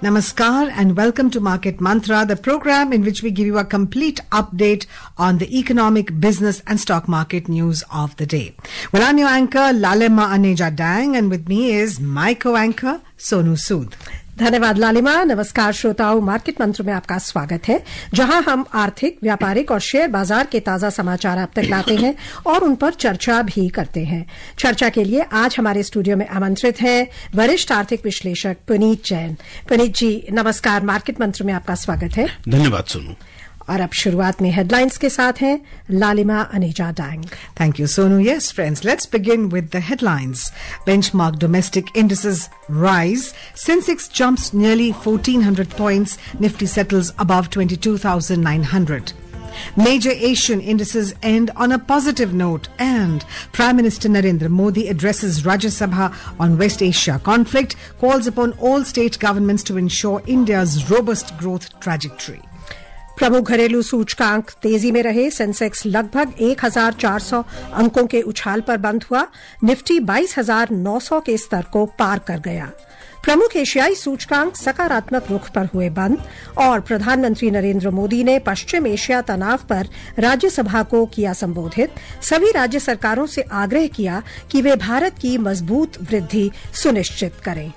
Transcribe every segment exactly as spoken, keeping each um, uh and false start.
Namaskar and welcome to Market Mantra, the program in which we give you a complete update on the economic, business and stock market news of the day. Well, I'm your anchor, Lalima Aneja Dang, and with me is my co-anchor, Sonu Sood. धन्यवाद लालिमा। नमस्कार श्रोताओं, market मंत्र में आपका स्वागत है, जहां हम आर्थिक, व्यापारिक और शेयर बाजार के ताजा समाचार आप तक लाते हैं और उन पर चर्चा भी करते हैं। चर्चा के लिए आज हमारे स्टूडियो में आमंत्रित हैं वरिष्ठ आर्थिक विश्लेषक पुनीत जैन। पुनीत जी नमस्कार, मार्केट मंत्र में आपका स्वागत है। धन्यवाद सोनू। और अब शुरुआत में हेडलाइंस के साथ हैं लालिमा अनेजा डांग। Thank you, Sonu. Yes, friends, let's begin with the headlines. Benchmark domestic indices rise. Sensex jumps nearly fourteen hundred points. Nifty settles above twenty-two thousand nine hundred. Major Asian indices end on a positive note, and Prime Minister Narendra Modi addresses Rajya Sabha on West Asia conflict, calls upon all state governments to ensure India's robust growth trajectory. प्रमुख घरेलू सूचकांक तेजी में रहे। Sensex लगभग एक हज़ार चार सौ अंकों के उछाल पर बंद हुआ। निफ्टी बाईस हज़ार नौ सौ के स्तर को पार कर गया। प्रमुख एशियाई सूचकांक सकारात्मक रुख पर हुए बंद, और प्रधानमंत्री नरेंद्र मोदी ने पश्चिम एशिया तनाव पर राज्यसभा को किया संबोधित। सभी राज्य सरकारों से आग्रह किया कि वे भारत की मजबूत वृद्धि सुनिश्चित करें।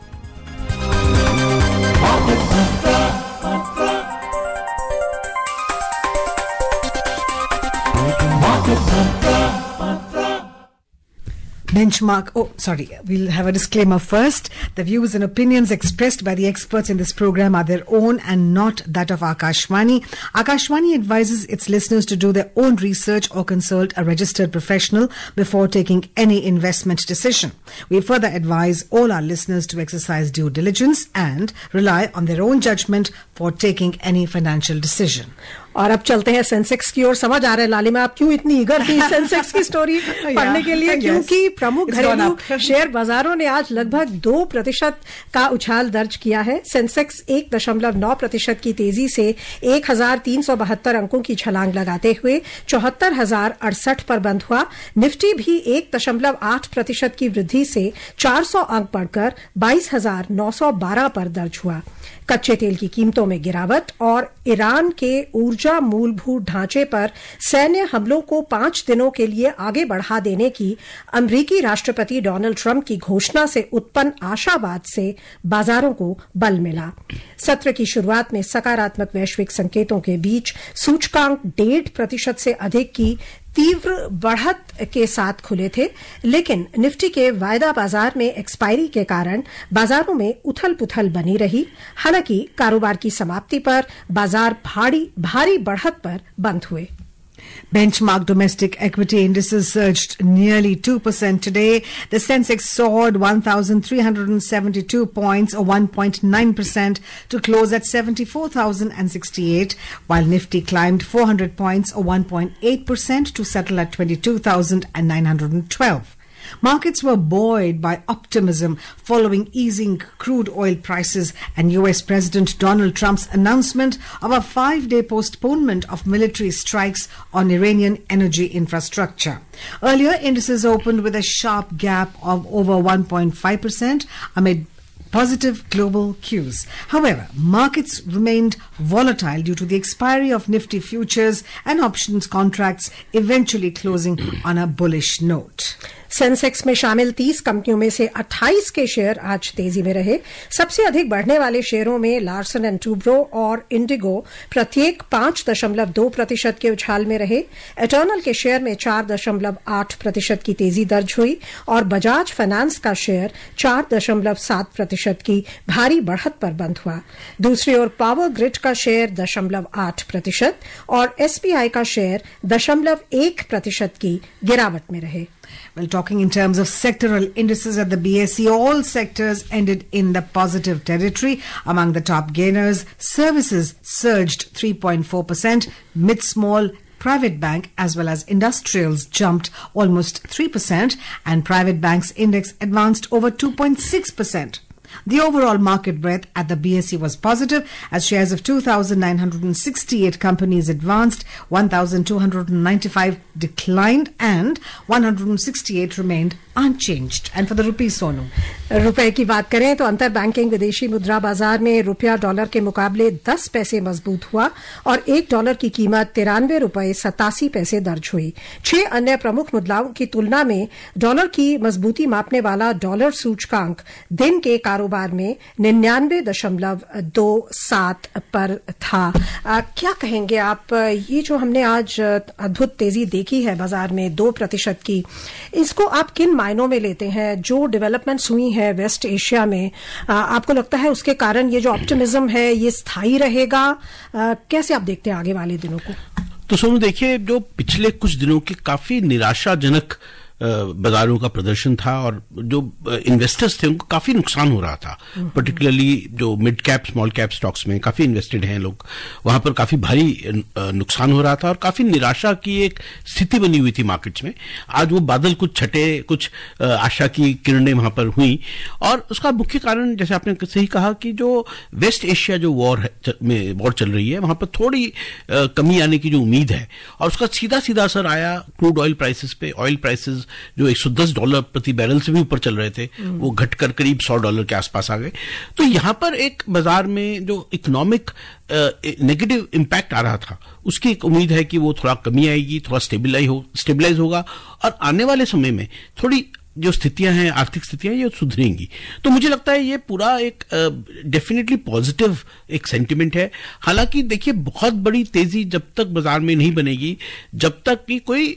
Benchmark, oh, sorry, we'll have a disclaimer first. The views and opinions expressed by the experts in this program are their own and not that of Akashvani. Akashvani advises its listeners to do their own research or consult a registered professional before taking any investment decision. We further advise all our listeners to exercise due diligence and rely on their own judgment for taking any financial decision. और अब चलते हैं Sensex की ओर। समझ आ रहा है लालिमा आप क्यों इतनी ईगर थी सेंसेक्स की स्टोरी पढ़ने के लिए, क्योंकि प्रमुख घरेलू शेयर बाजारों ने आज लगभग दो प्रतिशत का उछाल दर्ज किया है। सेंसेक्स एक दशमलव नौ प्रतिशत की तेजी से एक हजार तीन सौ बहत्तर अंकों की छलांग लगाते हुए चौहत्तर हजार अड़सठ पर बंद हुआ। निफ्टी भी एक दशमलव आठ प्रतिशत की वृद्धि से चार सौ अंक बढ़कर बाईस हजार नौ सौ बारह पर दर्ज हुआ। कच्चे तेल की कीमतों में गिरावट और ईरान के ऊर्जा मूलभूत ढांचे पर सैन्य हमलों को पांच दिनों के लिए आगे बढ़ा देने की अमेरिकी राष्ट्रपति डोनाल्ड ट्रंप की घोषणा से उत्पन्न आशावाद से बाजारों को बल मिला। सत्र की शुरुआत में सकारात्मक वैश्विक संकेतों के बीच सूचकांक डेढ़ प्रतिशत से अधिक की तीव्र बढ़त के साथ खुले थे, लेकिन निफ्टी के वायदा बाजार में एक्सपायरी के कारण बाजारों में उथल पुथल बनी रही। हालांकि कारोबार की समाप्ति पर बाजार भारी भारी बढ़त पर बंद हुए। Benchmark domestic equity indices surged nearly two percent today. The Sensex soared one thousand three hundred seventy-two points or one point nine percent to close at seventy-four thousand sixty-eight, while Nifty climbed four hundred points or one point eight percent to settle at twenty-two thousand nine hundred twelve. Markets were buoyed by optimism following easing crude oil prices and U S President Donald Trump's announcement of a five-day postponement of military strikes on Iranian energy infrastructure. Earlier, indices opened with a sharp gap of over one point five percent amid positive global cues. However, markets remained volatile due to the expiry of Nifty futures and options contracts eventually closing on a bullish note. Sensex में शामिल तीस कंपनियों में से अट्ठाईस के share आज तेजी में रहे। सबसे अधिक बढ़ने वाले शेयरों में लार्सन एंड टूब्रो और इंडिगो प्रत्येक पांच दशमलव दो प्रतिशत के उछाल में रहे। एटर्नल के शेयर में चार दशमलव आठ प्रतिशत की तेजी दर्ज हुई और बजाज फाइनेंस का शेयर चार दशमलव सात प्रतिशत की भारी बढ़त पर बंद हुआ। दूसरी ओर पावर ग्रिड का शेयर दशमलव आठ प्रतिशत और एसबीआई का शेयर दशमलव एक प्रतिशत की गिरावट में रहे। Well, talking in terms of sectoral indices at the B S E, all sectors ended in the positive territory. Among the top gainers, services surged three point four percent, mid-small, private bank as well as industrials jumped almost three percent, and private banks index advanced over two point six percent. The overall market breadth at the B S E was positive as shares of two thousand nine hundred sixty-eight companies advanced, one thousand two hundred ninety-five declined, and one hundred sixty-eight remained unchanged. And for the rupee, Sonu. रुपए की बात करें तो अंतर banking विदेशी मुद्रा बाजार में रुपया डॉलर के मुकाबले दस पैसे मजबूत हुआ और एक डॉलर की कीमत तिरानवे रुपए सतासी पैसे दर्ज हुई। छह अन्य प्रमुख मुद्राओं की तुलना में डॉलर की मजबूती मापने वाला डॉलर सूचकांक दिन के कारोबार में निन्यानवे दशमलव दो सात पर था। आ, क्या कहेंगे आप, ये जो हमने आज अद्भुत तेजी देखी है बाजार में दो प्रतिशत की, इसको आप किन मायनों में लेते हैं? जो डेवलपमेंट्स हुई है वेस्ट एशिया में, आ, आपको लगता है उसके कारण ये जो ऑप्टिमिज्म है ये स्थायी रहेगा? आ, कैसे आप देखते हैं आगे वाले दिनों को? तो सोनू देखिए, जो पिछले कुछ दिनों के काफी निराशाजनक बाजारों का प्रदर्शन था और जो इन्वेस्टर्स थे उनको काफी नुकसान हो रहा था, पर्टिकुलरली जो mid cap small cap stocks में काफी इन्वेस्टेड हैं लोग, वहां पर काफी भारी नुकसान हो रहा था और काफी निराशा की एक स्थिति बनी हुई थी मार्केट्स में। आज वो बादल कुछ छटे, कुछ आशा की किरणें वहां पर हुई और उसका मुख्य कारण जैसे आपने सही कहा कि जो वेस्ट एशिया जो वॉर में वॉर चल रही है वहां पर थोड़ी कमी आने की जो उम्मीद है और उसका सीधा सीधा असर आया क्रूड ऑयल प्राइसेस पे। ऑयल प्राइसेस जो एक सौ दस डॉलर प्रति बैरल से भी ऊपर चल रहे थे वो घटकर करीब सौ डॉलर के आसपास आ गए। तो यहां पर एक बाजार में जो इकोनॉमिक नेगेटिव इंपैक्ट आ रहा था उसकी एक उम्मीद है कि वो थोड़ा कमी आएगी, थोड़ा स्टेबलाइज हो स्टेबलाइज होगा और आने वाले समय में थोड़ी जो स्थितियां हैं, आर्थिक स्थितियां, ये सुधरेंगी। तो मुझे लगता है ये पूरा एक डेफिनेटली पॉजिटिव एक सेंटिमेंट है। हालांकि देखिए, बहुत बड़ी तेजी जब तक बाजार में नहीं बनेगी, जब तक कि कोई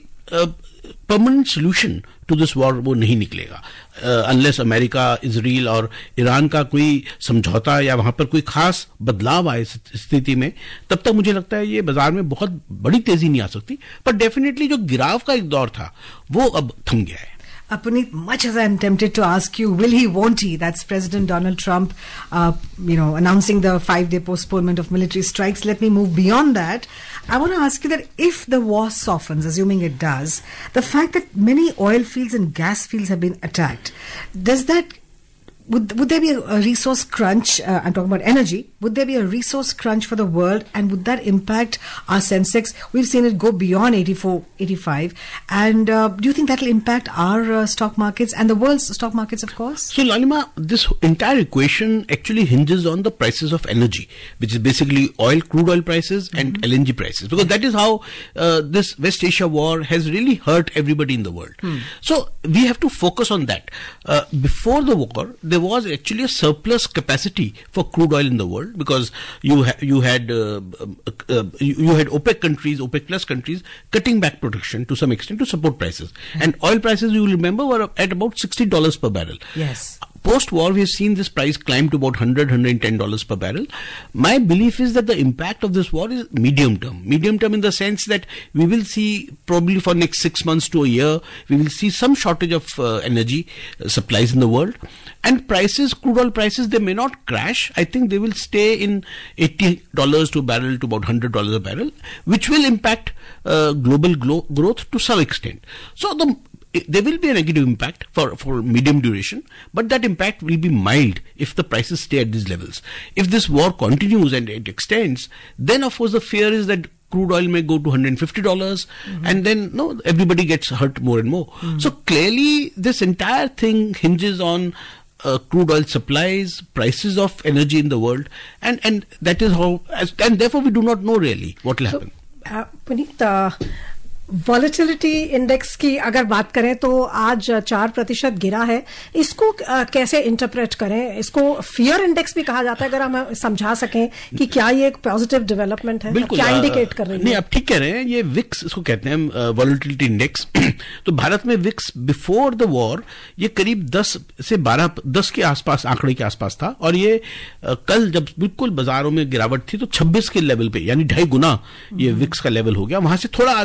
permanent solution to this war वो नहीं निकलेगा, अनलेस अमेरिका, इजराइल और ईरान का कोई समझौता या वहां पर कोई खास बदलाव आए स्थिति में, तब तक मुझे लगता है ये बाजार में बहुत बड़ी तेजी नहीं आ सकती। पर डेफिनेटली जो गिराव का एक दौर था वो अब थम गया है। Uh, Puneet, much as I'm tempted to ask you, will he, won't he? That's President Donald Trump, uh, you know, announcing the five-day postponement of military strikes. Let me move beyond that. I want to ask you that if the war softens, assuming it does, the fact that many oil fields and gas fields have been attacked, does that Would, would there be a, a resource crunch? Uh, I'm talking about energy. Would there be a resource crunch for the world? And would that impact our Sensex? We've seen it go beyond eighty-four, eighty-five. And uh, do you think that will impact our uh, stock markets and the world's stock markets, of course? So, Lalima, this entire equation actually hinges on the prices of energy, which is basically oil, crude oil prices and mm-hmm. L N G prices. Because that is how uh, this West Asia war has really hurt everybody in the world. Hmm. So, we have to focus on that. Uh, before the war, there was actually a surplus capacity for crude oil in the world because you ha- you had uh, uh, you, you had OPEC countries, OPEC plus countries cutting back production to some extent to support prices. Mm-hmm. And oil prices, you will remember, were at about sixty dollars per barrel. Yes. Post-war, we have seen this price climb to about one hundred, one hundred ten dollars per barrel. My belief is that the impact of this war is medium term. Medium term in the sense that we will see probably for next six months to a year, we will see some shortage of uh, energy uh, supplies in the world. And prices, crude oil prices, they may not crash. I think they will stay in eighty dollars to a barrel to about one hundred dollars a barrel, which will impact uh, global glo- growth to some extent. So the there will be a negative impact for, for medium duration, but that impact will be mild if the prices stay at these levels. If this war continues and it extends, then of course the fear is that crude oil may go to one hundred fifty dollars mm-hmm. and then no, everybody gets hurt more and more. Mm-hmm. So clearly this entire thing hinges on uh, crude oil supplies, prices of energy in the world, and, and that is how, as, and therefore we do not know really what will happen. So, uh, Puneet, uh, volatility index की अगर बात करें तो आज चार प्रतिशत गिरा है, इसको कैसे इंटरप्रेट करें? इसको फियर इंडेक्स भी कहा जाता है, अगर हम समझा सकें कि क्या ये एक पॉजिटिव डेवलपमेंट है, क्या इंडिकेट कर रही है? नहीं, आप ठीक कह रहे हैं, ये विक्स इसको कहते हैं, वॉलेटिलिटी इंडेक्स। तो भारत में विक्स बिफोर द वॉर ये करीब दस से बारह दस के आसपास आंकड़े के आसपास था और ये कल जब बिल्कुल बाजारों में गिरावट थी तो छब्बीस के लेवल पे यानी ढाई गुना ये विक्स का लेवल हो गया। वहां से थोड़ा आज गिरावट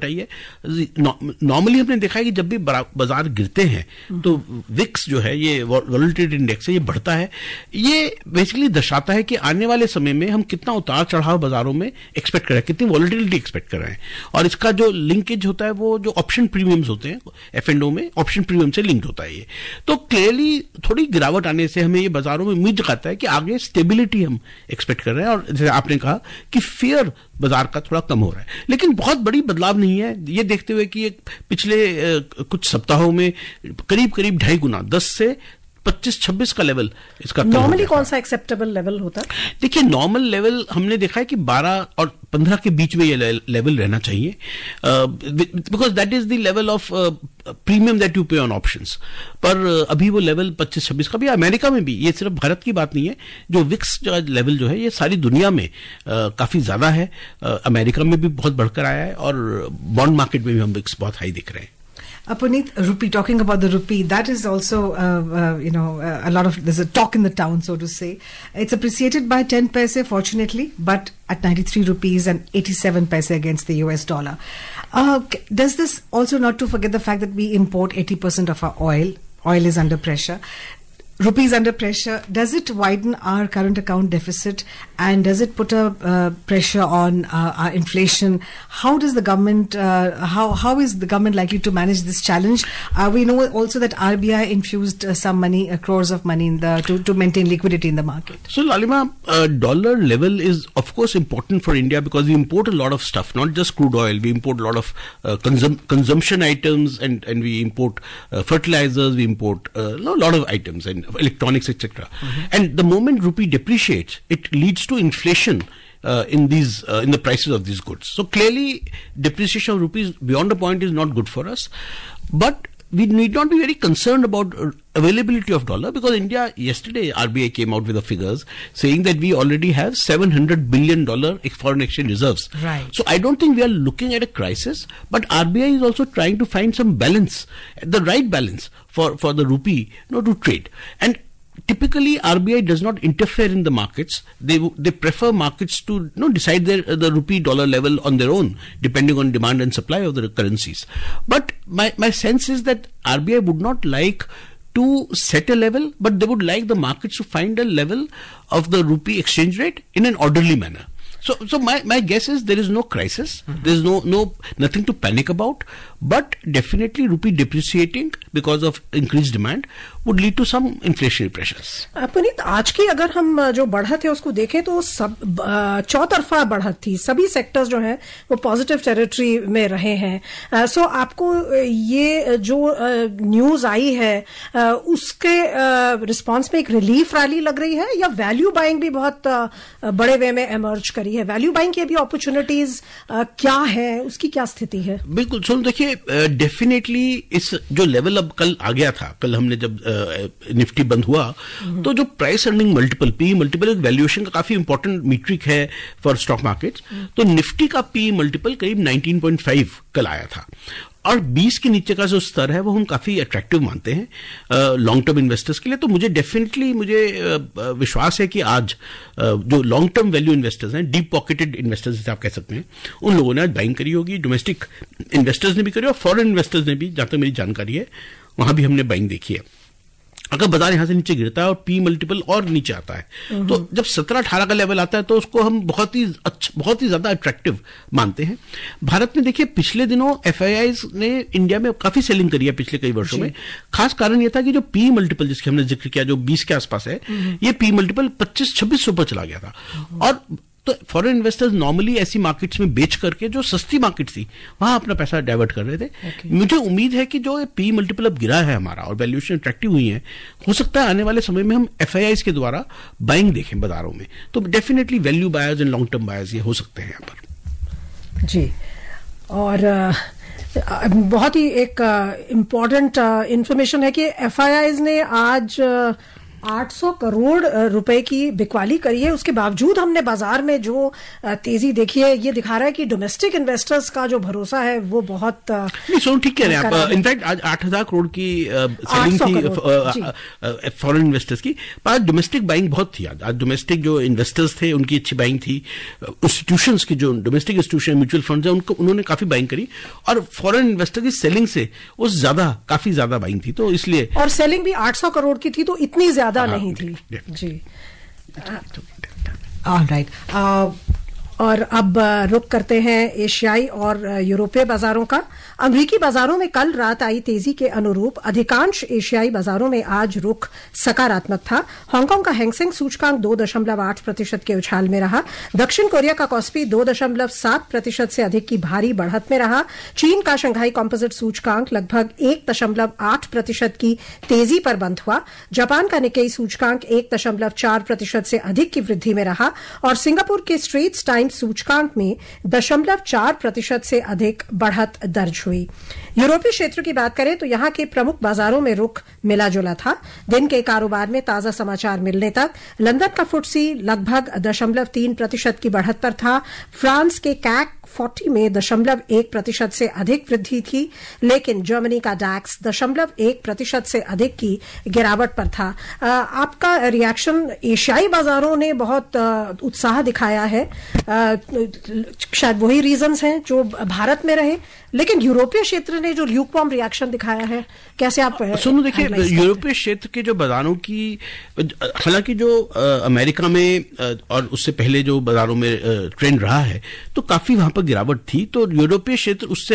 आई है। नॉर्मली हमने देखा है कि जब भी बाजार गिरते हैं तो विक्स जो है, ये वॉलेटिलिटी इंडेक्स है, ये बढ़ता है। ये बेसिकली दर्शाता है कि आने वाले समय में हम कितना उतार चढ़ाव बाजारों में एक्सपेक्ट कर रहे हैं, कितनी वॉलेटिलिटी एक्सपेक्ट कर रहे हैं। और इसका जो लिंकेज होता है वो जो ऑप्शन प्रीमियम्स होते हैं एफ एंड ओ में, ऑप्शन प्रीमियम से लिंक्ड होता है ये। तो क्लियरली थोड़ी गिरावट आने से हमें ये बाजारों में उम्मीद जगाता है कि आगे स्टेबिलिटी हम एक्सपेक्ट कर रहे हैं। और जैसे आपने कहा कि फियर बाजार का थोड़ा कम हो रहा है, लेकिन बहुत बड़ी बदलाव नहीं है। ये देखते हुए कि पिछले कुछ सप्ताहों में करीब करीब ढाई गुना, दस से पच्चीस छब्बीस का लेवल इसका। नॉर्मली कौन सा एक्सेप्टेबल लेवल होता है? देखिए, नॉर्मल लेवल हमने देखा है कि बारह और पंद्रह के बीच में ये लेवल रहना चाहिए, because that is the level of premium that you pay on options. पर uh, अभी वो लेवल पच्चीस छब्बीस का भी, अमेरिका में भी, ये सिर्फ भारत की बात नहीं है, जो विक्स जो लेवल जो है ये सारी दुनिया में uh, काफी ज्यादा है। uh, अमेरिका में भी बहुत बढ़कर आया है और बॉन्ड मार्केट में भी हम विक्स बहुत हाई दिख रहे हैं। Uh, Puneet, rupee, talking about the rupee, that is also, uh, uh, you know, uh, a lot of, there's a talk in the town, so to say. It's appreciated by ten paise, fortunately, but at ninety-three rupees and eighty-seven paise against the U S dollar. Uh, does this also, not to forget the fact that we import eighty percent of our oil, oil is under pressure. Rupee is under pressure. Does it widen our current account deficit, and does it put a uh, pressure on uh, our inflation? How does the government, uh, how how is the government likely to manage this challenge? Uh, we know also that R B I infused uh, some money, uh, crores of money in the to, to maintain liquidity in the market. So Lalima, uh, dollar level is of course important for India because we import a lot of stuff, not just crude oil. We import a lot of uh, consum- consumption items, and and we import uh, fertilizers. We import uh, a lot of items and electronics, et cetera. Mm-hmm. And the moment rupee depreciates, it leads to inflation uh, in these uh, in the prices of these goods. So clearly, depreciation of rupees beyond a point is not good for us. But we need not be very concerned about uh, availability of dollar, because India, yesterday R B I came out with the figures saying that we already have seven hundred billion dollar foreign exchange reserves. Right. So I don't think we are looking at a crisis, but R B I is also trying to find some balance, the right balance for, for the rupee, you know, to trade. And typically R B I does not interfere in the markets. They they prefer markets to, you know, decide their uh, the rupee dollar level on their own, depending on demand and supply of the currencies. But my my sense is that R B I would not like to set a level, but they would like the markets to find a level of the rupee exchange rate in an orderly manner. So, so my, my guess is there is no crisis. Mm-hmm. There is no, no, nothing to panic about. But definitely rupee depreciating because of increased demand would lead to some inflationary pressures. Puneet, आज की अगर हम जो बढ़त है उसको देखें तो सब चौतरफा बढ़त थी, सभी सेक्टर्स जो हैं वो पॉजिटिव टेरिटरी में रहे हैं। सो आपको ये जो न्यूज आई है उसके रिस्पांस में एक रिलीफ रैली लग रही है, या वैल्यू बाइंग भी बहुत बड़े वे में एमर्ज करी है? वैल्यू बाइंग की भी अपॉर्चुनिटीज क्या है, उसकी क्या स्थिति है? बिल्कुल सुन, देखिए डेफिनेटली इस जो लेवल अब कल आ गया था, कल हमने जब निफ्टी बंद हुआ तो जो price earning multiple, P multiple एक वैल्यूएशन का काफी इंपॉर्टेंट मीट्रिक है फॉर स्टॉक मार्केट्स, तो निफ्टी का पी मल्टीपल करीब नाइनटीन पॉइंट फाइव कल आया था। और बीस के नीचे का जो स्तर है वो हम काफी अट्रैक्टिव मानते हैं लॉन्ग टर्म इन्वेस्टर्स के लिए। तो मुझे डेफिनेटली मुझे uh, विश्वास है कि आज uh, जो लॉन्ग टर्म वैल्यू इन्वेस्टर्स हैं, डीप पॉकेटेड इन्वेस्टर्स जिसे आप कह सकते हैं, उन लोगों ने आज बाइंग करी होगी। डोमेस्टिक इन्वेस्टर्स ने भी करी और फॉरेन इन्वेस्टर्स ने भी, जहां तक मेरी जानकारी है वहां भी हमने बाइंग देखी है। अगर बाजार यहां से नीचे गिरता है और पी मल्टीपल और नीचे आता है तो जब सत्रह अठारह का लेवल आता है तो उसको हम बहुत ही अच्छा, बहुत ही ज्यादा अट्रैक्टिव मानते हैं। भारत में देखिए पिछले दिनों एफआईआईज ने इंडिया में काफी सेलिंग करी है पिछले कई वर्षों में। खास कारण यह था कि जो पी मल्टीपल जिसके हमने जिक्र किया जो बीस के आसपास है, ये पी मल्टीपल पच्चीस छब्बीस से ऊपर चला गया था। और तो फॉरेन इन्वेस्टर्स नॉर्मली ऐसी मार्केट्स में बेच करके जो सस्ती मार्केट थी वहां अपना पैसा डाइवर्ट कर रहे थे। okay. मुझे उम्मीद है कि जो पी मल्टीपल अब गिरा है हमारा और वैल्यूएशन अट्रैक्टिव हुई है, हो सकता है आने वाले समय में हम एफआईआईज के द्वारा बाइंग देखें बाजारों में। तो definitely value buyers and long term buyers ये हो सकते हैं यहाँ पर। जी, और uh, बहुत ही एक इम्पोर्टेंट uh, इंफॉर्मेशन uh, है कि एफआईआईज ने आज uh, आठ सौ करोड़ रुपए की बिकवाली करी है। उसके बावजूद हमने बाजार में जो तेजी देखी है, ये दिखा रहा है कि डोमेस्टिक इन्वेस्टर्स का जो भरोसा है वो बहुत नहीं। सोनू ठीक कह रहे हैं आप। इनफैक्ट आज आठ हजार करोड़ की सेलिंग थी फॉरेन इन्वेस्टर्स की, पर आज डोमेस्टिक बाइंग बहुत थी। आज डोमेस्टिक जो इन्वेस्टर्स थे उनकी अच्छी बाइंग थी। इंस्टीट्यूशंस की जो डोमेस्टिक इंस्टीट्यूशन म्यूचुअल फंड्स हैं उनको उन्होंने काफी बाइंग करी, और फॉरेन इन्वेस्टर की सेलिंग से उस ज्यादा काफी ज्यादा बाइंग थी, तो इसलिए। और सेलिंग भी आठ सौ करोड़ की थी, तो इतनी ज्यादा नहीं थी जी। ऑलराइट, और अब रुक करते हैं एशियाई और यूरोपीय बाजारों का। अमेरिकी बाजारों में कल रात आई तेजी के अनुरूप अधिकांश एशियाई बाजारों में आज रुख सकारात्मक था। हांगकांग का हैंगसेंग सूचकांक दो दशमलव आठ प्रतिशत के उछाल में रहा। दक्षिण कोरिया का कॉस्पी दो दशमलव सात प्रतिशत से अधिक की भारी बढ़त में रहा। चीन का शंघाई कॉम्पोजिट सूचकांक लगभग एक दशमलव आठ प्रतिशत की तेजी पर बंद हुआ। जापान का निक्केई सूचकांक एक दशमलव चार प्रतिशत से अधिक की वृद्धि में रहा, और सिंगापुर के स्ट्रेट्स टाइम्स सूचकांक में दशमलव चार प्रतिशत से अधिक बढ़त दर्ज हुई। यूरोपीय क्षेत्र की बात करें तो यहां के प्रमुख बाजारों में रुख मिला जुला था। दिन के कारोबार में ताजा समाचार मिलने तक लंदन का फुटसी लगभग दशमलव तीन प्रतिशत की बढ़त पर था। फ्रांस के कैक चालीस में दशमलव एक प्रतिशत से अधिक वृद्धि थी, लेकिन जर्मनी का डैक्स दशमलव एक प्रतिशत से अधिक की गिरावट पर था। आ, आपका रिएक्शन? एशियाई बाजारों ने बहुत आ, उत्साह दिखाया है, आ, शायद वही रीजंस हैं जो भारत में रहे, लेकिन यूरोपीय क्षेत्र ने जो ल्यूकवार्म रिएक्शन दिखाया है, कैसे आप सुनो? देखिए, यूरोपीय क्षेत्र के जो बाजारों की, हालांकि जो अमेरिका में और उससे पहले जो बाजारों में ट्रेंड रहा है, तो काफी वहां पर गिरावट थी। तो यूरोपीय क्षेत्र उससे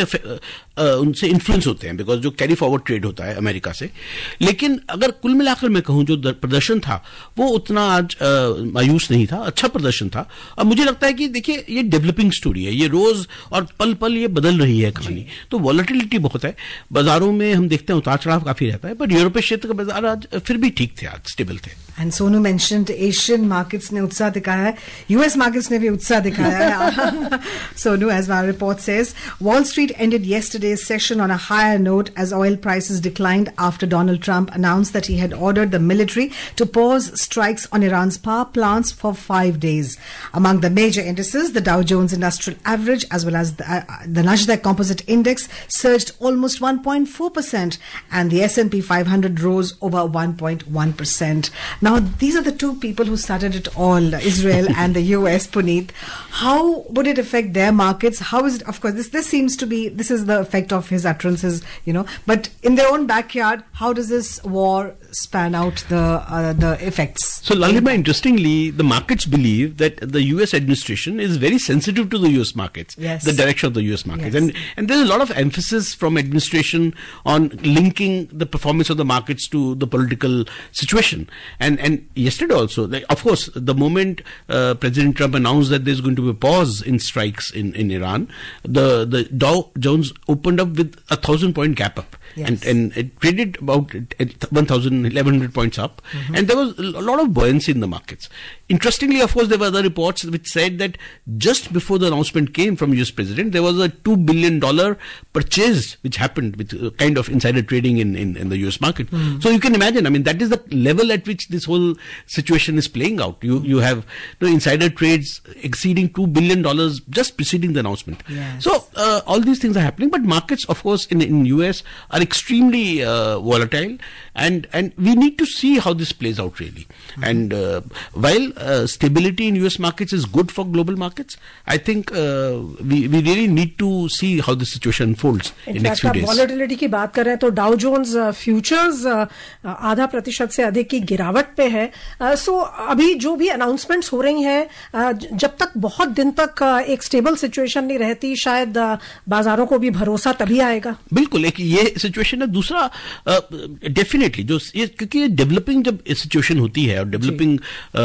उनसे इन्फ्लुएंस होते हैं, बिकॉज जो कैरी फॉरवर्ड ट्रेड होता है अमेरिका से। लेकिन अगर कुल मिलाकर मैं कहूं, जो प्रदर्शन था वो उतना आज मायूस नहीं था, अच्छा प्रदर्शन था। और मुझे लगता है कि देखिए, ये डेवलपिंग स्टोरी है, ये रोज और पल पल ये बदल रही है कहानी। तो वॉलेटिलिटी बहुत है बाजारों में, हम देखते हैं उतार चढ़ाव काफी रहता है, पर यूरोपीय क्षेत्र का बाजार आज फिर भी ठीक थे, आज स्टेबल थे। And Sonu mentioned Asian markets ने उत्साह दिखाया है, यूएस मार्केट्स ने भी उत्साह दिखाया है। Sonu, as our report says, Wall Street ended yesterday's session on a higher note as oil prices declined after Donald Trump announced that he had ordered the military to pause strikes on Iran's power plants for five days. Among the major indices, the Dow Jones Industrial Average as well as the, uh, the Nasdaq Composite Index surged almost one point four percent, and the S and P five hundred rose over one point one percent. Now, these are the two people who started it all, Israel and the U S, Puneet. How would it affect their markets? How is it? Of course, this this seems to be, this is the effect of his utterances, you know, but in their own backyard, how does this war span out the uh, the effects? So, Lalima, interestingly, the markets believe that the U S administration is very sensitive to the U S markets, yes. the direction of the U S markets. Yes. And, and there's a lot of emphasis from administration on linking the performance of the markets to the political situation. And, and yesterday also, like, of course, the moment uh, President Trump announced that there's going to be a pause in strikes in, in Iran, the, the Dow Jones opened up with a thousand point gap up. Yes. And, and it traded about one thousand, eleven hundred points up. Mm-hmm. And there was a lot of buoyancy in the markets. Interestingly, of course, there were other reports which said that just before the announcement came from U S President, there was a two billion dollars purchase which happened with uh, kind of insider trading in, in, in the U S market. Mm-hmm. So you can imagine, I mean, that is the level at which this whole situation is playing out. You you have you know, insider trades exceeding two billion dollars just preceding the announcement. Yes. So uh, all these things are happening, but markets, of course, in in U S are extremely uh, volatile, and and we need to see how this plays out really. Mm-hmm. And uh, while uh, stability in U S markets is good for global markets, I think uh, we we really need to see how the situation unfolds in, in next few days. Volatility की बात कर रहे हैं तो Dow Jones futures आधा प्रतिशत से अधिक की गिरावट पे है. सो uh, so, अभी जो भी अनाउंसमेंट्स हो रही हैं, uh, जब तक बहुत दिन तक uh, एक स्टेबल सिचुएशन नहीं रहती, शायद uh, बाजारों को भी भरोसा तभी आएगा. बिल्कुल, एक ये सिचुएशन है. दूसरा डेफिनेटली uh, जो ये क्योंकि ये डेवलपिंग जब सिचुएशन होती है और डेवलपिंग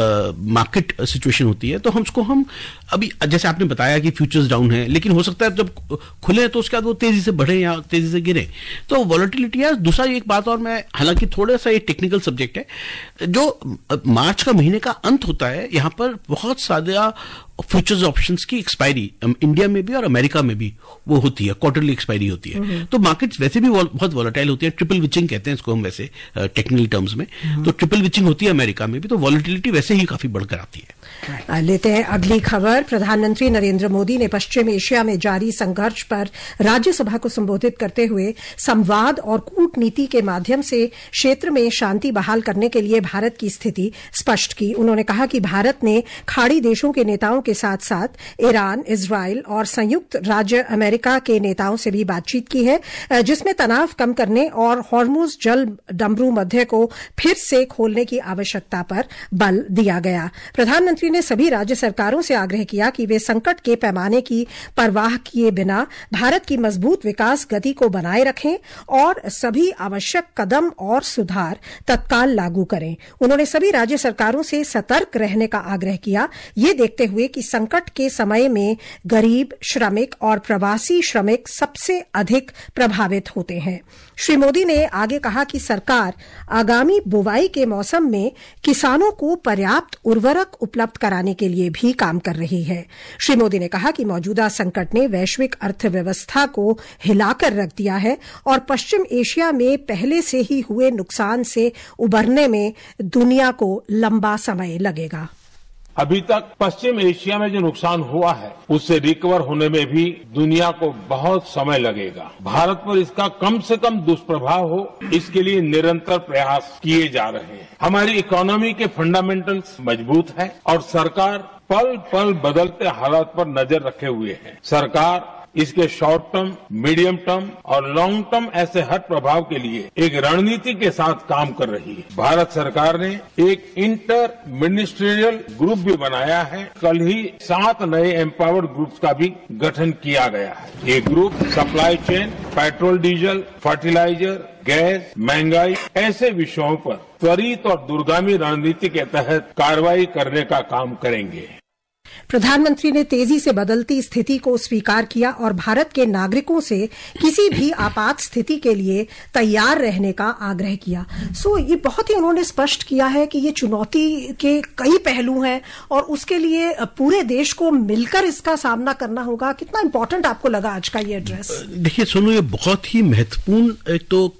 मार्केट सिचुएशन होती है, तो हमको हम अभी जैसे आपने बताया कि फ्यूचर्स डाउन है, लेकिन हो सकता है जब खुले तो उसके बाद वो तेजी से बढ़े या तेजी से गिरे, तो वॉलेटिलिटी है. दूसरा एक बात और मैं, हालांकि थोड़ा सा ये टेक्निकल सब्जेक्ट है, जो जो मार्च का महीने का अंत होता है, यहाँ पर बहुत सारा फ्यूचर्स ऑप्शंस की एक्सपायरी इंडिया में भी और अमेरिका में भी वो होती है, क्वार्टरली एक्सपायरी होती है। तो मार्केट्स वैसे भी बहुत वॉलेटाइल होती है, ट्रिपल विचिंग कहते हैं इसको हम वैसे टेक्निकल टर्म्स में। तो ट्रिपल विचिंग होती है अमेरिका में भी, तो वॉलेटिलिटी वैसे ही काफी बढ़कर आती है। लेते हैं अगली खबर। प्रधानमंत्री नरेंद्र मोदी ने पश्चिम एशिया में जारी संघर्ष पर राज्यसभा को संबोधित करते हुए संवाद और कूटनीति के माध्यम से क्षेत्र में शांति बहाल करने के लिए भारत की स्थिति स्पष्ट की। उन्होंने कहा कि भारत ने खाड़ी देशों के नेताओं के साथ साथ ईरान, इजराइल और संयुक्त राज्य अमेरिका के नेताओं से भी बातचीत की है, जिसमें तनाव कम करने और हॉर्मुज जल डमरू मध्य को फिर से खोलने की आवश्यकता पर बल दिया गया। प्रधानमंत्री ने सभी राज्य सरकारों से आग्रह किया कि वे संकट के पैमाने की परवाह किए बिना भारत की मजबूत विकास गति को बनाए रखें और सभी आवश्यक कदम और सुधार तत्काल लागू करें। उन्होंने सभी राज्य सरकारों से सतर्क रहने का आग्रह किया, ये देखते हुए कि संकट के समय में गरीब, श्रमिक और प्रवासी श्रमिक सबसे अधिक प्रभावित होते हैं। श्री मोदी ने आगे कहा कि सरकार आगामी बुवाई के मौसम में किसानों को पर्याप्त उर्वरक उपलब्ध कराने के लिए भी काम कर रही है। श्री मोदी ने कहा कि मौजूदा संकट ने वैश्विक अर्थव्यवस्था को हिलाकर रख दिया है और पश्चिम एशिया में पहले से ही हुए नुकसान से उबरने में दुनिया को लंबा समय लगेगा। अभी तक पश्चिम एशिया में जो नुकसान हुआ है उससे रिकवर होने में भी दुनिया को बहुत समय लगेगा। भारत पर इसका कम से कम दुष्प्रभाव हो, इसके लिए निरंतर प्रयास किए जा रहे हैं। हमारी इकोनॉमी के फंडामेंटल्स मजबूत हैं और सरकार पल पल बदलते हालात पर नजर रखे हुए है। सरकार इसके शॉर्ट टर्म, मीडियम टर्म और लॉन्ग टर्म ऐसे हर प्रभाव के लिए एक रणनीति के साथ काम कर रही है। भारत सरकार ने एक इंटर मिनिस्ट्रियल ग्रुप भी बनाया है। कल ही सात नए एम्पावर्ड ग्रुप्स का भी गठन किया गया है। ये group supply chain, petrol, diesel, fertiliser, gas, महंगाई ऐसे विषयों पर त्वरित और दूरगामी रणनीति के तहत कार्रवाई करने का काम करेंगे। प्रधानमंत्री ने तेजी से बदलती स्थिति को स्वीकार किया और भारत के नागरिकों से किसी भी आपात स्थिति के लिए तैयार रहने का आग्रह किया। सो ये बहुत ही उन्होंने स्पष्ट किया है कि ये चुनौती के कई पहलू हैं और उसके लिए पूरे देश को मिलकर इसका सामना करना होगा। कितना इंपॉर्टेंट आपको लगा आज का ये एड्रेस? देखिए सोनू, ये बहुत ही महत्वपूर्ण एक तो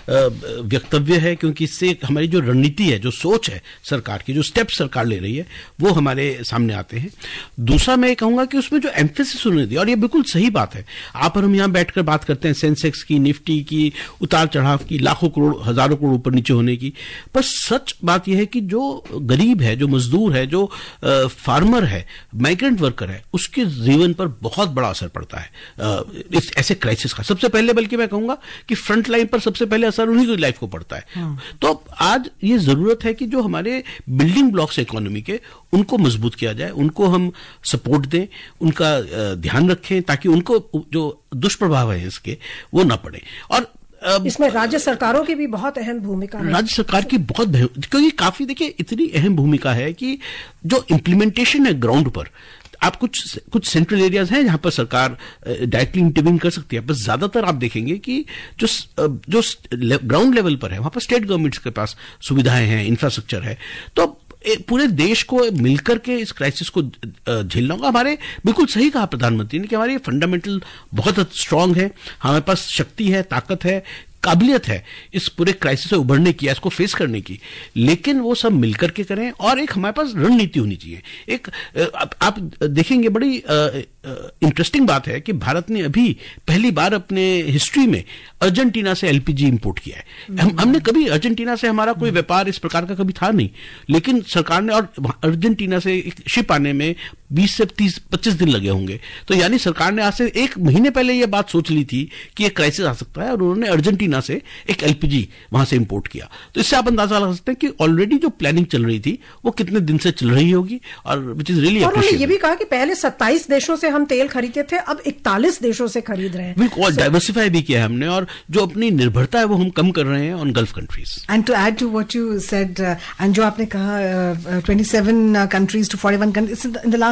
वक्तव्य है, क्योंकि इससे हमारी जो रणनीति है, जो सोच है सरकार की, जो स्टेप सरकार ले रही है, वो हमारे सामने आते हैं। दूसरा मैं कहूंगा कि उसमें जो एम्फेसिस उन्होंने दिया, और ये बिल्कुल सही बात है, आप और हम यहां बैठकर बात करते हैं सेंसेक्स की, निफ्टी की, उतार चढ़ाव की, लाखों करोड़, हजारों करोड़ ऊपर नीचे होने की, पर सच बात यह है कि जो गरीब है, जो मजदूर है, जो आ, फार्मर है, माइग्रेंट वर्कर है, उसके जीवन पर बहुत बड़ा असर पड़ता है आ, इस ऐसे क्राइसिस का। सबसे पहले बल्कि मैं कहूंगा कि फ्रंट लाइन पर सबसे पहले असर उन्हीं की लाइफ को पड़ता है। हाँ। तो आज ये जरूरत है कि जो हमारे बिल्डिंग ब्लॉक्स इकोनॉमी के, उनको मजबूत किया जाए, उनको हम सपोर्ट दें, उनका ध्यान रखें, ताकि उनको जो दुष्प्रभाव है इसके वो ना पड़े। और इसमें राज्य सरकारों की भी बहुत अहम भूमिका है। राज्य सरकार की बहुत, क्योंकि काफी देखिए इतनी अहम भूमिका है कि जो इम्प्लीमेंटेशन है ग्राउंड पर, आप कुछ कुछ सेंट्रल एरियाज हैं जहां पर सरकार डायरेक्टली इंटरवीन कर सकती है, बस ज्यादातर आप देखेंगे कि जो जो ग्राउंड लेवल पर है वहां पर स्टेट गवर्नमेंट्स के पास सुविधाएं हैं, इंफ्रास्ट्रक्चर है। तो पूरे देश को मिलकर के इस क्राइसिस को झेलना होगा। हमारे बिल्कुल सही कहा प्रधानमंत्री ने कि हमारे फंडामेंटल बहुत स्ट्रांग है, हमारे पास शक्ति है, ताकत है, काबिलियत है इस पूरे क्राइसिस से उभरने की, इसको फेस करने की, लेकिन वो सब मिलकर के करें और एक हमारे पास रणनीति होनी चाहिए। एक आप, आप देखेंगे बड़ी इंटरेस्टिंग बात है कि भारत ने अभी पहली बार अपने हिस्ट्री में अर्जेंटीना से एलपीजी इंपोर्ट किया है। हम, हमने कभी अर्जेंटीना से हमारा कोई व्यापार इस प्रकार का कभी था नहीं, लेकिन सरकार ने, और अर्जेंटीना से एक शिप आने में बीस से तीस पच्चीस दिन लगे होंगे, तो यानी सरकार ने आज से एक महीने पहले यह बात सोच ली थी कि यह क्राइसिस आ सकता है और उन्होंने अर्जेंटीना से एक एलपीजी वहां से इंपोर्ट किया। तो इससे आप अंदाजा लगा सकते हैं कि ऑलरेडी जो प्लानिंग चल रही थी वो कितने दिन से चल रही होगी, और विच इज रियली अप्रिशिएटेबल। उन्होंने ये भी कहा कि पहले सत्ताईस देशों से हम तेल खरीदते थे, अब इकतालीस देशों से खरीद रहे हैं। और डाइवर्सिफाई भी किया है हमने, और जो अपनी निर्भरता है वो हम कम कर रहे हैं on Gulf countries. And to add to what you said, and जो आपने कहा twenty seven countries to forty one countries in the last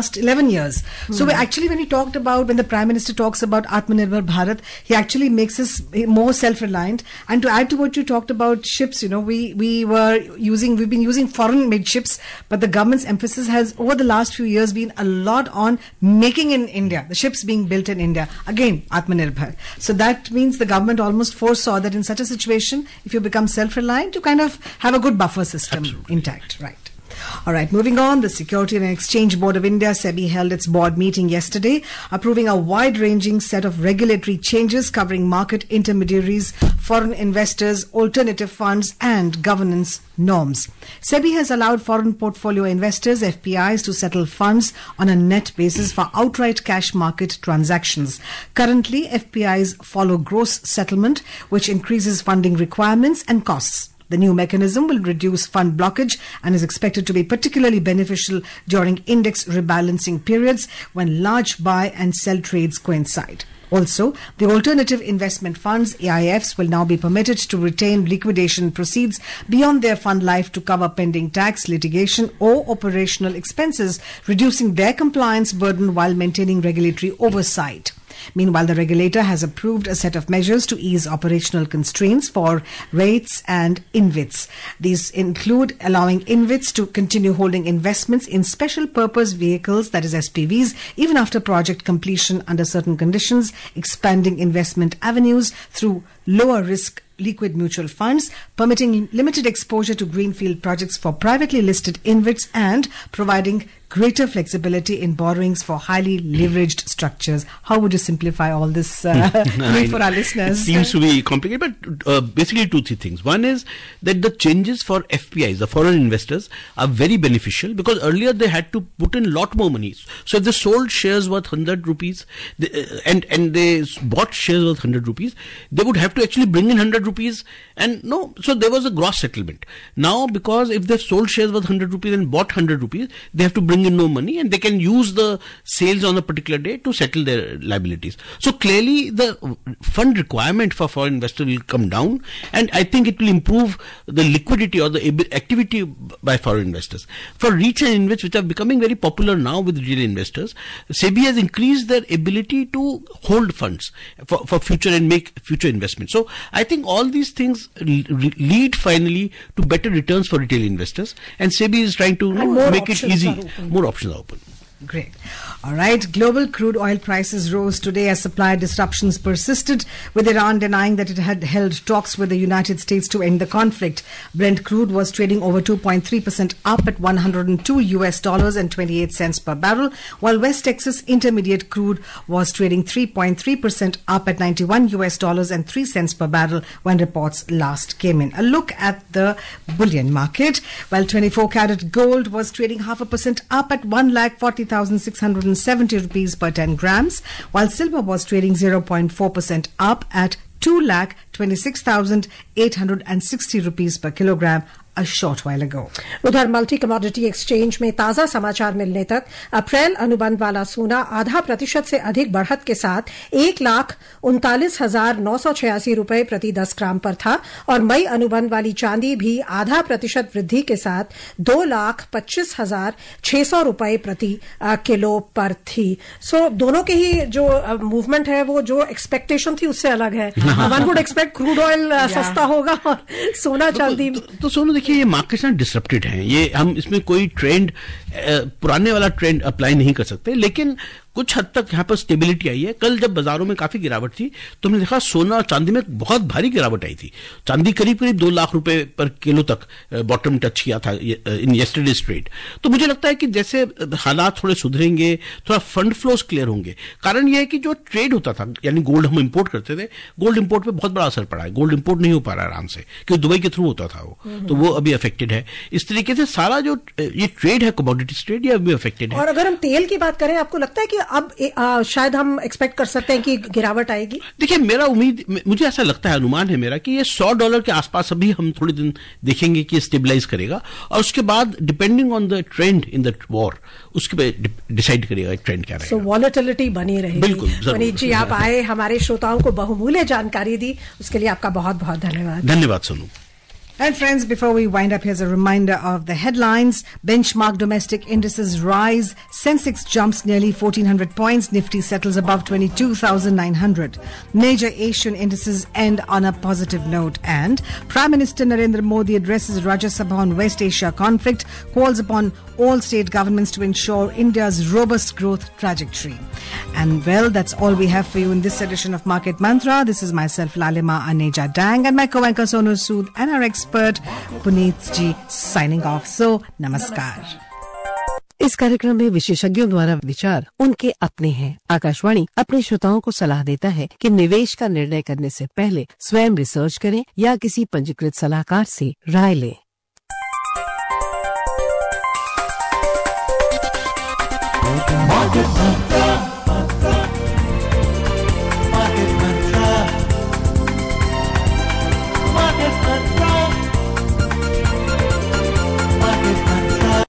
last eleven years. Mm. So we actually, when he talked about, when the Prime Minister talks about Atmanirbhar Bharat, he actually makes us more self-reliant. And to add to what you talked about ships, you know, we, we were using, we've been using foreign-made ships, but the government's emphasis has, over the last few years, been a lot on making in India, the ships being built in India. Again, Atmanirbhar. So that means the government almost foresaw that in such a situation, if you become self-reliant, you kind of have a good buffer system Absolutely. Intact, right? All right, moving on, the Security and Exchange Board of India, SEBI, held its board meeting yesterday, approving a wide-ranging set of regulatory changes covering market intermediaries, foreign investors, alternative funds, and governance norms. SEBI has allowed foreign portfolio investors, F P Is, to settle funds on a net basis for outright cash market transactions. Currently, F P Is follow gross settlement, which increases funding requirements and costs. The new mechanism will reduce fund blockage and is expected to be particularly beneficial during index rebalancing periods when large buy and sell trades coincide. Also, the alternative investment funds, A I Fs, will now be permitted to retain liquidation proceeds beyond their fund life to cover pending tax, litigation or operational expenses, reducing their compliance burden while maintaining regulatory oversight. Meanwhile, the regulator has approved a set of measures to ease operational constraints for REITs and InvITs. These include allowing InvITs to continue holding investments in special purpose vehicles, that is S P Vs, even after project completion under certain conditions, expanding investment avenues through lower risk liquid mutual funds, permitting limited exposure to greenfield projects for privately listed InvITs, and providing greater flexibility in borrowings for highly leveraged structures. How would you simplify all this uh, for our listeners? It seems to be complicated, but uh, basically two, three things. One is that the changes for F P Is, the foreign investors, are very beneficial because earlier they had to put in a lot more money. So if they sold shares worth one hundred rupees they, uh, and, and they bought shares worth one hundred rupees, they would have to actually bring in one hundred rupees, and no, so there was a gross settlement. Now, because if they've sold shares worth one hundred rupees and bought one hundred rupees, they have to bring in no money and they can use the sales on a particular day to settle their liabilities. So clearly the fund requirement for foreign investors will come down, and I think it will improve the liquidity or the activity by foreign investors. For REITs and InvITs, which are becoming very popular now with retail investors, SEBI has increased their ability to hold funds for, for future and make future investments. So I think all these things lead finally to better returns for retail investors, and SEBI is trying to know, make it easy. More options are open. Great. All right. Global crude oil prices rose today as supply disruptions persisted, with Iran denying that it had held talks with the United States to end the conflict. Brent crude was trading over two point three percent up at one hundred two U S dollars and twenty-eight cents per barrel, while West Texas Intermediate crude was trading three point three percent up at ninety-one U S dollars and three cents per barrel when reports last came in. A look at the bullion market. While twenty-four carat gold was trading half a percent up at one lakh forty thousand six hundred seventy rupees per ten grams, while silver was trading zero point four percent up at two lakh twenty-six thousand eight hundred sixty rupees per kilogram a short while ago. उधर multi commodity exchange में ताजा समाचार मिलने तक अप्रैल अनुबंध वाला सोना आधा प्रतिशत से अधिक बढ़त के साथ एक लाख उनतालीस हजार नौ सौ छियासी रुपए प्रति दस ग्राम पर था, और मई अनुबंध वाली चांदी भी आधा प्रतिशत वृद्धि के साथ दो लाख पच्चीस हजार छह सौ रुपए प्रति किलो पर थी. सो so, दोनों के ही जो मूवमेंट है वो जो एक्सपेक्टेशन थी उससे अलग है. One would expect crude oil सस्ता होगा और सोना चांदी तो, तो, तो सोनू देखिए, ये मार्केट्स ना डिसरप्टेड हैं. ये हम इसमें कोई ट्रेंड पुराने वाला ट्रेंड अप्लाई नहीं कर सकते, लेकिन कुछ हद तक यहाँ पर स्टेबिलिटी आई है. कल जब बाजारों में काफी गिरावट थी तो हमने देखा सोना और चांदी में बहुत भारी गिरावट आई थी. चांदी करीब करीब दो लाख रुपए पर किलो तक बॉटम टच किया था इन यस्टरडेज ट्रेड. तो मुझे लगता है कि जैसे हालात थोड़े सुधरेंगे, थोड़ा फंड फ्लोज क्लियर होंगे. कारण यह है कि जो ट्रेड होता था, यानी गोल्ड हम इंपोर्ट करते थे, गोल्ड इंपोर्ट पे बहुत बड़ा असर पड़ा है. गोल्ड इंपोर्ट नहीं हो पा रहा है आराम से, क्योंकि दुबई के थ्रू होता था वो, तो वो अभी अफेक्टेड है. इस तरीके से सारा जो ये ट्रेड है, कमोडिटीज ट्रेड, ये अभी अफेक्टेड है. और अगर हम तेल की बात करें, आपको लगता है कि अब आ, शायद हम एक्सपेक्ट कर सकते हैं कि गिरावट आएगी? देखिए, मेरा उम्मीद, मुझे ऐसा लगता है, अनुमान है मेरा कि ये सौ डॉलर के आसपास अभी हम थोड़े दिन देखेंगे कि स्टेबलाइज करेगा, और उसके बाद depending on the trend in the war, उसके पे डिसाइड करेगा ट्रेंड क्या रहेगा. सो वॉलेटिलिटी बनी रहेगी. बिल्कुल. मनीष जी, आप आए, हमारे श्रोताओं को बहुमूल्य जानकारी दी, उसके लिए आपका बहुत बहुत धन्यवाद. धन्यवाद Sonu. And friends, before we wind up, here's a reminder of the headlines. Benchmark domestic indices rise. Sensex jumps nearly fourteen hundred points. Nifty settles above twenty-two thousand nine hundred. Major Asian indices end on a positive note. And Prime Minister Narendra Modi addresses Rajya Sabha on West Asia conflict, calls upon all state governments to ensure India's robust growth trajectory. And well, that's all we have for you in this edition of Market Mantra. This is myself, Lalima Aneja Dang, and my co-anchor Sonu Sood and our expert Puneet Ji signing off. So, namaskar. इस कार्यक्रम में विशेषज्ञों द्वारा विचार उनके अपने हैं। आकाशवाणी अपने श्रोताओं को सलाह देता है कि निवेश का निर्णय करने से पहले स्वयं रिसर्च करें या किसी पंजीकृत सलाहकार से राय लें।